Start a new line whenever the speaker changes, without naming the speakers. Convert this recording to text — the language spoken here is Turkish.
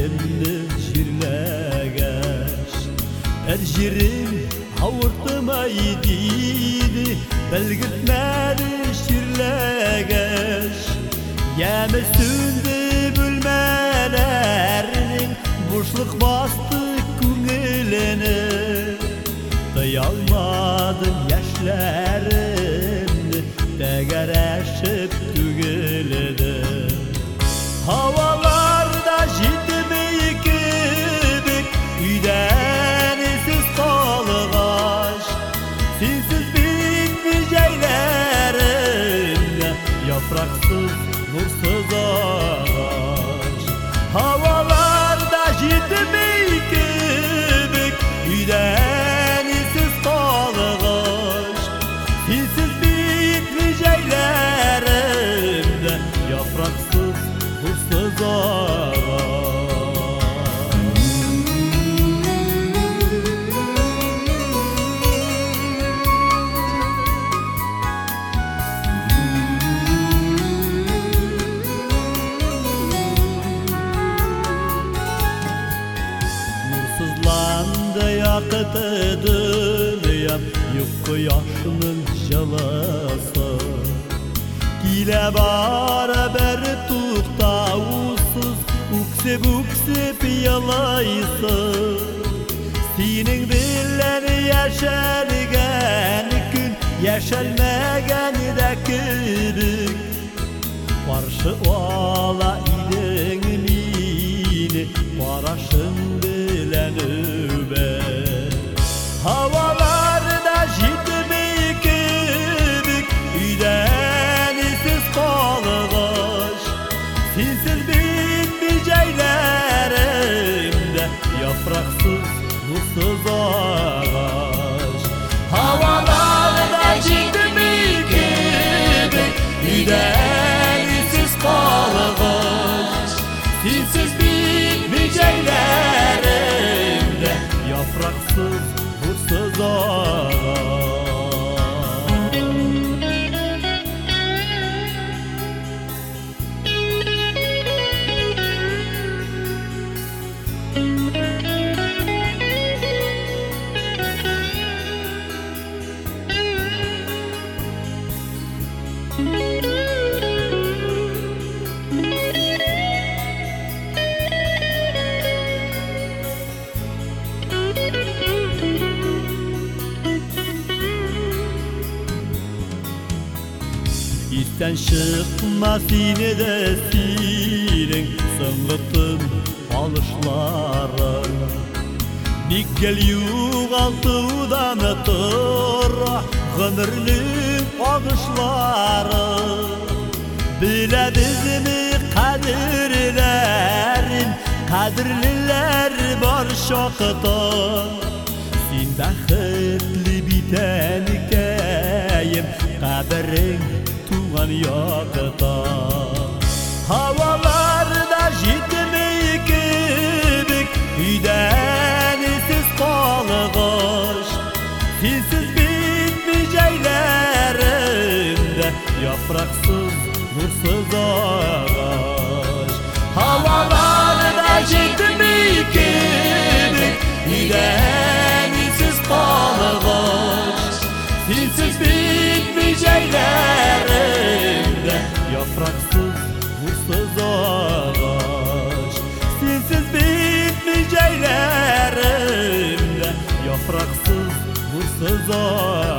yerimni şirlegeş Erjirim avurtmaydı Belgitmedi şirlegeş Yemi sündü bülmelerinin Boşluk bastı kungilini Dayalmadım yaşlarımni Degereşip tügüledi Havalarda jitmeyi kibik Üyden siz kalgaş Sensiz bitmeyeceklerimle Yapraksız nursuz ağaç Havalarda jitmeyi kibik Üyden siz kalgaş Sensiz bitmeyeceklerimle Yapraksız nursuz ağaç Nursuzlandı yakıtı dünyam Yok yaşının jalası Kile beraber tuğtavusuz Uksip yalaysı Senin dilleri yaşargen gün Yaşalmagan da kibik Karşı ola idin mini Paraşın bilen übe Havalarda jitmeyi kibik Üyden siz kalgaş Sensiz bitmeyeceklerimde Yapraksız nursuz ağaç Havalarda jitmeyi kibik Üyden siz kalgaş Sensiz bitmeyeceklerimde Yapraksız nursuz ağaç İsten çıkma seni de senin Sığıttın alışların Nikkel yuğaltıdan tura Gönürlük ağışları Bilediz mi kadirlerin Kadirliler var şokta Sen baxtli bitenikeyim Kaderin tuğan yakıta Havalarda jitmeyi kibik Üyden siz kalgaş Sensiz bitmeyeceklerimde Yapraksız nursuz ağaç Havalarda jitmeyi kibik Üyden siz kalgaş Sensiz bitmeyeceklerimde Yapraksız nursuz ağaç Sensiz bitmeyeceklerimde Yapraksız nursuz ağaç